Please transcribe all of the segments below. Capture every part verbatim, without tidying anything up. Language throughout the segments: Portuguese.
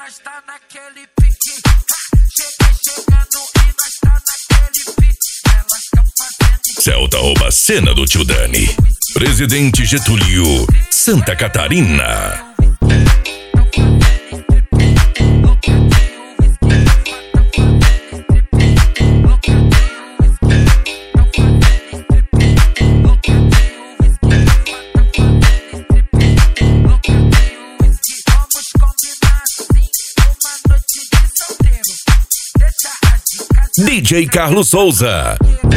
nós tá naquele pique. Cheguei chegando e nós tá naquele pique. Elas tão fazendo. Celta rouba cena do tio Dani. Presidente Getúlio, Santa Catarina. D J Carlos Souza.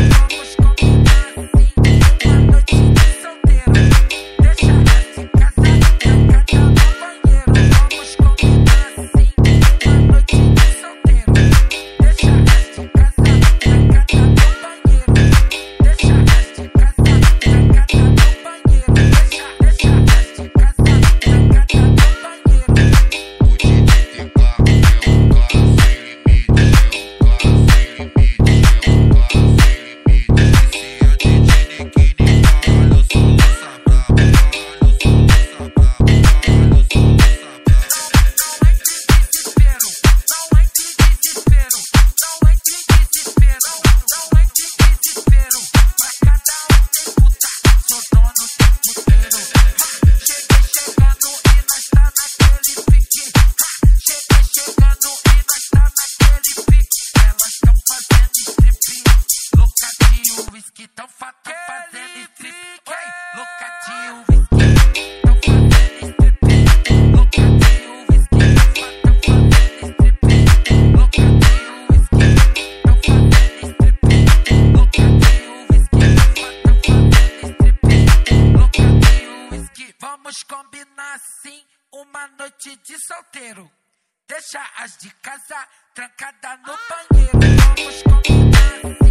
Vamos combinar sim uma noite de solteiro. Deixa as de casa trancada no banheiro. Vamos combinar sim.